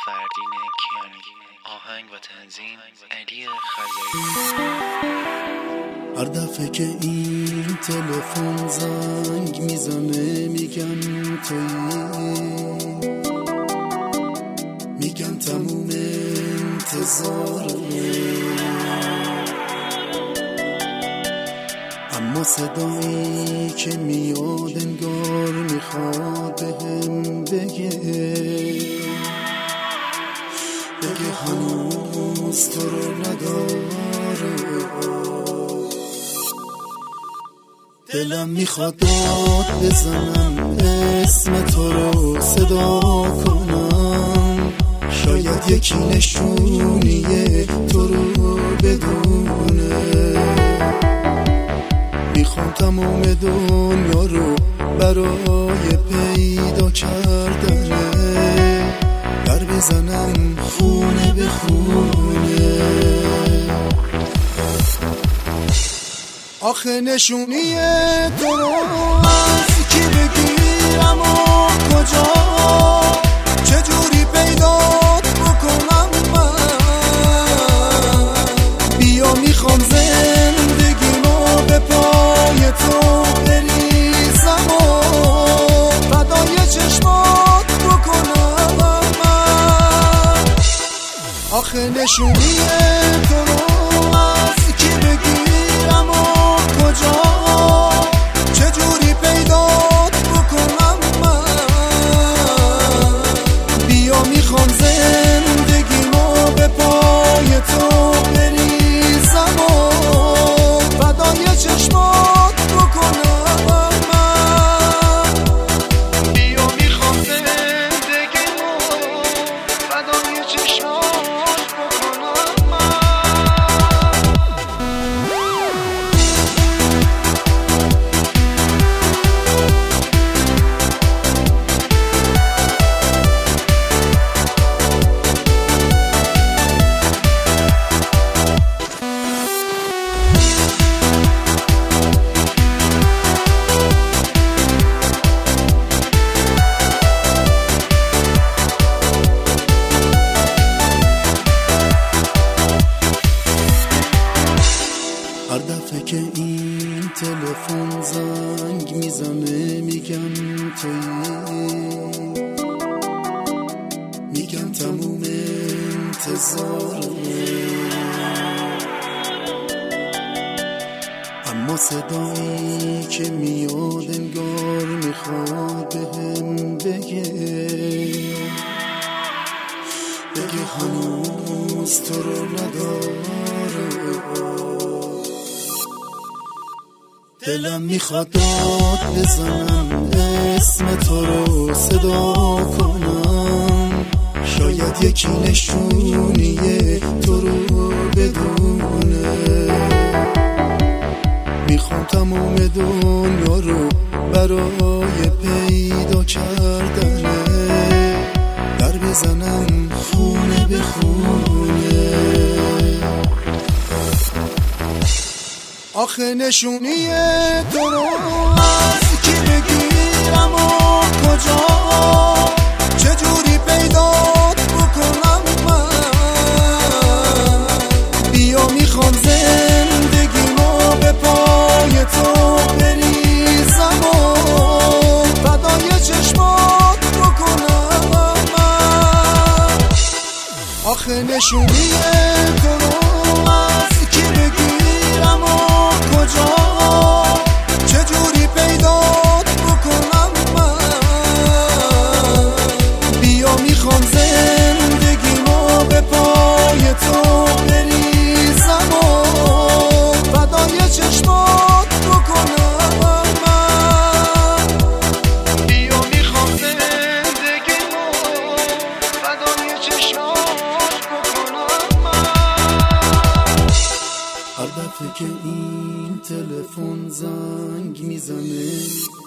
فردین کیانی. آهنگ و تنظیم علی خزایی. هر دفعه که این تلفن زنگ میزنه میگن تویی، میگن تموم انتظاره، اما صدایی که میاد انگار میخواد بهم بگه هنوز تو رو نداره. دلم میخواد داد بزنم، اسم تو رو صدا کنم، شاید یکی نشونیه تو رو بدونه. میخوام تمام دنیا رو برای پیدا کردنه، در بزنم خونه به خونه. آخه نشونیه تو رو از کی بگیرم و کجا، چجوری پیدات بکنم من؟ بیا میخوام زندگیمو به پای تو بریزم و فدای چشمات بکنم من. آخه نشونیه تو رو از کی بگیرم و کجا، چجوری پیدات بکنم من؟ بیا میخوام زندگیمو به پای تو بریزم و فدای چشمات بکنم من. بیا میخوام زندگیمو فدای چشمات بکنم من. هر دفعه که این تلفن زنگ میزنه میگن تویی، میگن تموم انتظاره، اما صدایی که میاد انگار میخواد بهم بگه هنوز تو رو نداره. دلم میخواد داد بزنم، اسم تو رو صدا کنم، شاید یکی نشونیه تو رو بدونه. میخوام تمام دنیا رو برای پیدا کردنه، در بزنم خونه به خونه. آخه نشونیه تو رو از کی بگیرم و کجا، چجوری پیدات بکنم من؟ بیا میخوام زندگیمو به پای تو بریزم و فدای چشمات بکنم من. آخه نشونیه تو رو از کی بگیرم و کجا، چجوری پیدات بکنم من؟ بیا میخوام زندگیمو به پای تو بریزم و فدای چشمات بکنم من. بیا میخوام زندگیمو فدای چشمات بکنم من. هر دفعه که این تلفن زنگ میزنه